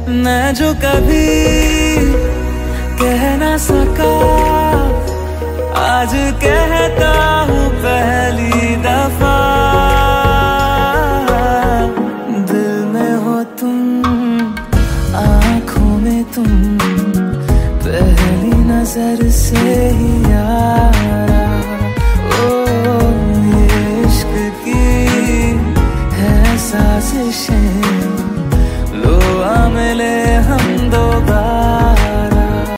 मैं जो कभी कह ना सका, आज कहता हूँ पहली दफा। दिल में हो तुम, आँखों में तुम, पहली नजर से ही यार